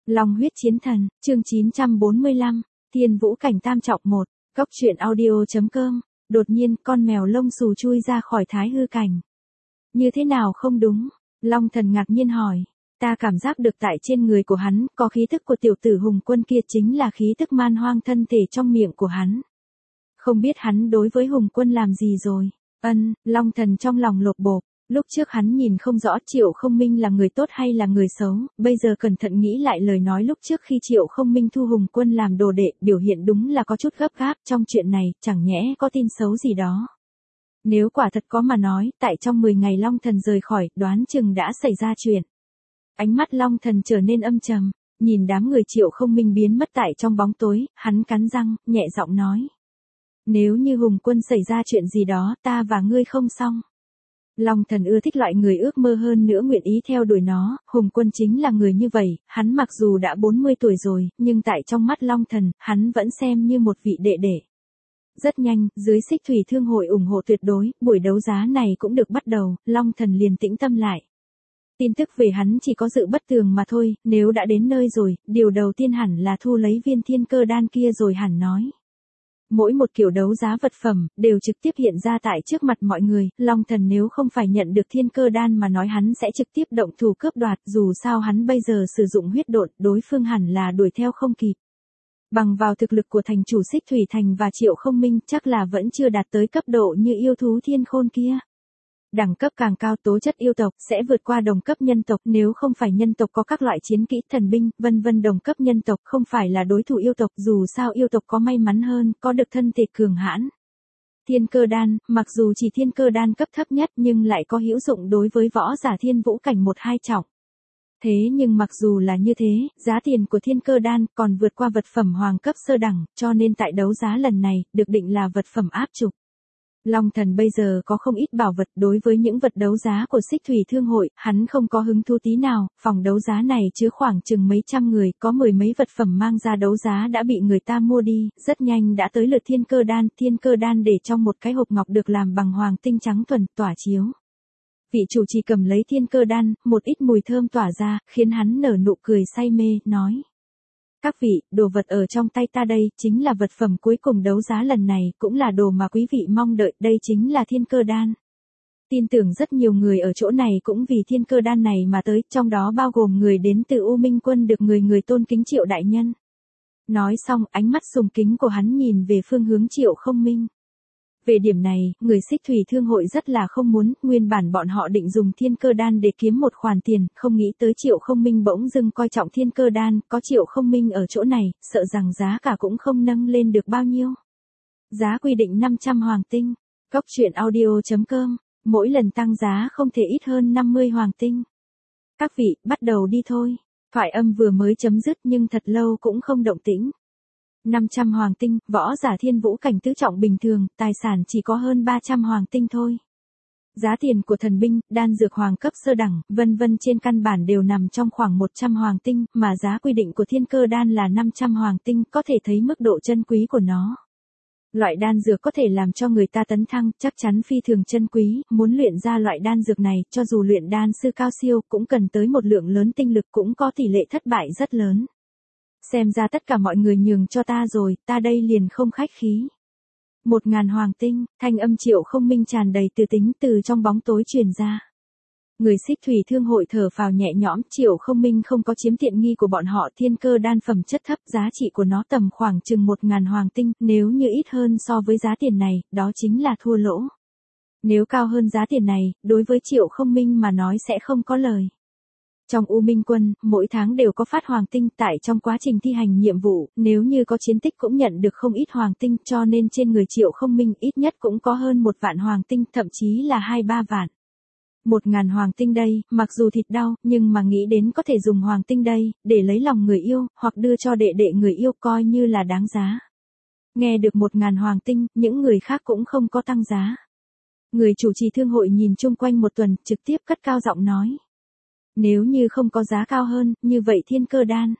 Long huyết chiến thần, chương 945, Thiên Vũ cảnh tam trọng 1, Cốc truyện audio.com. Đột nhiên, con mèo lông xù chui ra khỏi thái hư cảnh. Như thế nào không đúng? Long thần ngạc nhiên hỏi. Ta cảm giác được tại trên người của hắn, có khí tức của tiểu tử Hùng Quân kia, chính là khí tức man hoang thân thể trong miệng của hắn. Không biết hắn đối với Hùng Quân làm gì rồi? Long thần trong lòng lột bột. Lúc trước hắn nhìn không rõ Triệu Không Minh là người tốt hay là người xấu, bây giờ cẩn thận nghĩ lại lời nói lúc trước khi Triệu Không Minh thu Hùng Quân làm đồ đệ, biểu hiện đúng là có chút gấp gáp, trong chuyện này, chẳng nhẽ có tin xấu gì đó. Nếu quả thật có mà nói, tại trong 10 ngày Long thần rời khỏi, đoán chừng đã xảy ra chuyện. Ánh mắt Long thần trở nên âm trầm, nhìn đám người Triệu Không Minh biến mất tại trong bóng tối, hắn cắn răng, nhẹ giọng nói. Nếu như Hùng Quân xảy ra chuyện gì đó, ta và ngươi không xong. Long thần ưa thích loại người ước mơ hơn nữa nguyện ý theo đuổi nó, Hùng Quân chính là người như vậy, hắn mặc dù đã 40 tuổi rồi, nhưng tại trong mắt Long thần, hắn vẫn xem như một vị đệ đệ. Rất nhanh, dưới Xích Thủy Thương hội ủng hộ tuyệt đối, buổi đấu giá này cũng được bắt đầu, Long thần liền tĩnh tâm lại. Tin tức về hắn chỉ có dự bất tường mà thôi, nếu đã đến nơi rồi, điều đầu tiên hẳn là thu lấy viên thiên cơ đan kia rồi hẳn nói. Mỗi một kiểu đấu giá vật phẩm, đều trực tiếp hiện ra tại trước mặt mọi người, Long thần nếu không phải nhận được thiên cơ đan mà nói hắn sẽ trực tiếp động thủ cướp đoạt, dù sao hắn bây giờ sử dụng huyết độn, đối phương hẳn là đuổi theo không kịp. Bằng vào thực lực của thành chủ Xích Thủy Thành và Triệu Không Minh chắc là vẫn chưa đạt tới cấp độ như yêu thú thiên khôn kia. Đẳng cấp càng cao tố chất yêu tộc sẽ vượt qua đồng cấp nhân tộc, nếu không phải nhân tộc có các loại chiến kỹ thần binh, vân vân, đồng cấp nhân tộc không phải là đối thủ yêu tộc, dù sao yêu tộc có may mắn hơn, có được thân thể cường hãn. Thiên cơ đan, mặc dù chỉ thiên cơ đan cấp thấp nhất nhưng lại có hữu dụng đối với võ giả thiên vũ cảnh 1-2 trọng. Thế nhưng mặc dù là như thế, giá tiền của thiên cơ đan còn vượt qua vật phẩm hoàng cấp sơ đẳng, cho nên tại đấu giá lần này, được định là vật phẩm áp trục. Long thần bây giờ có không ít bảo vật, đối với những vật đấu giá của Xích Thủy Thương hội, hắn không có hứng thú tí nào, phòng đấu giá này chứa khoảng chừng mấy trăm người, có mười mấy vật phẩm mang ra đấu giá đã bị người ta mua đi, rất nhanh đã tới lượt thiên cơ đan để trong một cái hộp ngọc được làm bằng hoàng tinh trắng thuần, tỏa chiếu. Vị chủ trì cầm lấy thiên cơ đan, một ít mùi thơm tỏa ra, khiến hắn nở nụ cười say mê, nói. Các vị, đồ vật ở trong tay ta đây, chính là vật phẩm cuối cùng đấu giá lần này, cũng là đồ mà quý vị mong đợi, đây chính là thiên cơ đan. Tin tưởng rất nhiều người ở chỗ này cũng vì thiên cơ đan này mà tới, trong đó bao gồm người đến từ U Minh Quân được người tôn kính Triệu đại nhân. Nói xong, ánh mắt sùng kính của hắn nhìn về phương hướng Triệu Không Minh. Về điểm này, người Xích Thủy Thương hội rất là không muốn, nguyên bản bọn họ định dùng thiên cơ đan để kiếm một khoản tiền, không nghĩ tới Triệu Không Minh bỗng dưng coi trọng thiên cơ đan, có Triệu Không Minh ở chỗ này, sợ rằng giá cả cũng không nâng lên được bao nhiêu. Giá quy định 500 hoàng tinh, Cốc truyện audio.com, mỗi lần tăng giá không thể ít hơn 50 hoàng tinh. Các vị, bắt đầu đi thôi. Thoại âm vừa mới chấm dứt nhưng thật lâu cũng không động tĩnh. 500 hoàng tinh, võ giả thiên vũ cảnh tứ trọng bình thường, tài sản chỉ có hơn 300 hoàng tinh thôi. Giá tiền của thần binh, đan dược hoàng cấp sơ đẳng, vân vân trên căn bản đều nằm trong khoảng 100 hoàng tinh, mà giá quy định của thiên cơ đan là 500 hoàng tinh, có thể thấy mức độ chân quý của nó. Loại đan dược có thể làm cho người ta tấn thăng, chắc chắn phi thường chân quý, muốn luyện ra loại đan dược này, cho dù luyện đan sư cao siêu, cũng cần tới một lượng lớn tinh lực, cũng có tỷ lệ thất bại rất lớn. Xem ra tất cả mọi người nhường cho ta rồi, ta đây liền không khách khí. 1000 hoàng tinh, thanh âm Triệu Không Minh tràn đầy từ tính từ trong bóng tối truyền ra. Người Xích Thủy Thương hội thở phào nhẹ nhõm, Triệu Không Minh không có chiếm tiện nghi của bọn họ, thiên cơ đan phẩm chất thấp, giá trị của nó tầm khoảng chừng 1000 hoàng tinh, nếu như ít hơn so với giá tiền này, đó chính là thua lỗ. Nếu cao hơn giá tiền này, đối với Triệu Không Minh mà nói sẽ không có lời. Trong U Minh Quân, mỗi tháng đều có phát hoàng tinh, tại trong quá trình thi hành nhiệm vụ, nếu như có chiến tích cũng nhận được không ít hoàng tinh, cho nên trên người Triệu Không Minh ít nhất cũng có hơn 1 vạn hoàng tinh, thậm chí là 2-3 vạn. 1000 hoàng tinh đây, mặc dù thịt đau, nhưng mà nghĩ đến có thể dùng hoàng tinh đây, để lấy lòng người yêu, hoặc đưa cho đệ đệ người yêu, coi như là đáng giá. Nghe được 1000 hoàng tinh, những người khác cũng không có tăng giá. Người chủ trì thương hội nhìn chung quanh một tuần, trực tiếp cất cao giọng nói. Nếu như không có giá cao hơn, như vậy thiên cơ đan.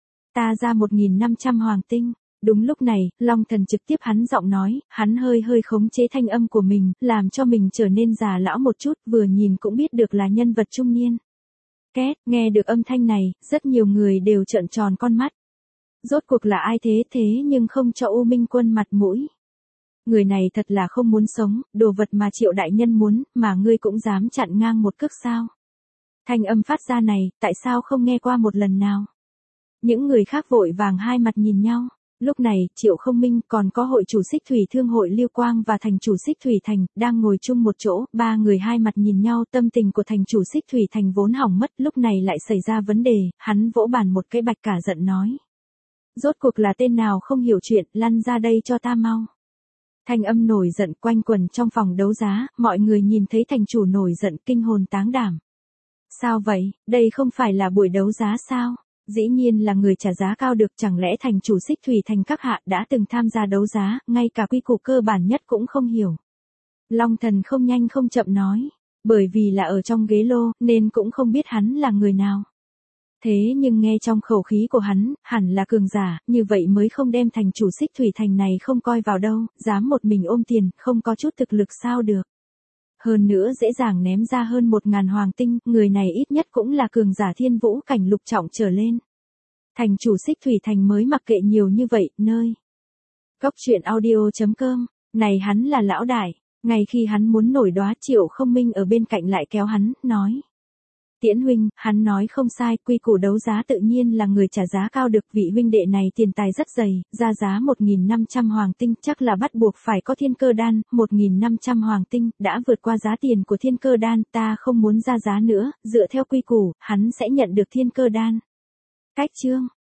Ta ra 1500 hoàng tinh. Đúng lúc này, Long thần trực tiếp hắn giọng nói, hắn hơi khống chế thanh âm của mình, làm cho mình trở nên già lão một chút, vừa nhìn cũng biết được là nhân vật trung niên. Két, nghe được âm thanh này, rất nhiều người đều trợn tròn con mắt. Rốt cuộc là ai thế nhưng không cho U Minh Quân mặt mũi. Người này thật là không muốn sống, đồ vật mà Triệu đại nhân muốn, mà ngươi cũng dám chặn ngang một cước sao. Thanh âm phát ra này, tại sao không nghe qua một lần nào? Những người khác vội vàng hai mặt nhìn nhau. Lúc này, Triệu Không Minh còn có hội chủ Xích Thủy Thương hội Lưu Quang và thành chủ Xích Thủy Thành, đang ngồi chung một chỗ, ba người hai mặt nhìn nhau, tâm tình của thành chủ Xích Thủy Thành vốn hỏng mất, lúc này lại xảy ra vấn đề, hắn vỗ bàn một cái bạch cả giận nói. Rốt cuộc là tên nào không hiểu chuyện, lăn ra đây cho ta mau. Thanh âm nổi giận quanh quần trong phòng đấu giá, mọi người nhìn thấy thành chủ nổi giận kinh hồn táng đảm. Sao vậy, đây không phải là buổi đấu giá sao? Dĩ nhiên là người trả giá cao được, chẳng lẽ thành chủ Xích Thủy Thành các hạ đã từng tham gia đấu giá, ngay cả quy củ cơ bản nhất cũng không hiểu. Long Thần không nhanh không chậm nói, bởi vì là ở trong ghế lô, nên cũng không biết hắn là người nào. Thế nhưng nghe trong khẩu khí của hắn, hẳn là cường giả, như vậy mới không đem thành chủ Xích Thủy Thành này không coi vào đâu, dám một mình ôm tiền, không có chút thực lực sao được. Hơn nữa dễ dàng ném ra hơn 1000 hoàng tinh, người này ít nhất cũng là cường giả thiên vũ cảnh lục trọng trở lên. Thành chủ Xích Thủy Thành mới mặc kệ nhiều như vậy, nơi. Cốc truyện audio.com, này hắn là lão đại, ngay khi hắn muốn nổi đoá Triệu Không Minh ở bên cạnh lại kéo hắn, nói. Tiễn huynh, hắn nói không sai, quy củ đấu giá tự nhiên là người trả giá cao được, vị huynh đệ này tiền tài rất dày, ra giá 1500 hoàng tinh, chắc là bắt buộc phải có thiên cơ đan, 1500 hoàng tinh, đã vượt qua giá tiền của thiên cơ đan, ta không muốn ra giá nữa, dựa theo quy củ, hắn sẽ nhận được thiên cơ đan. Cách chương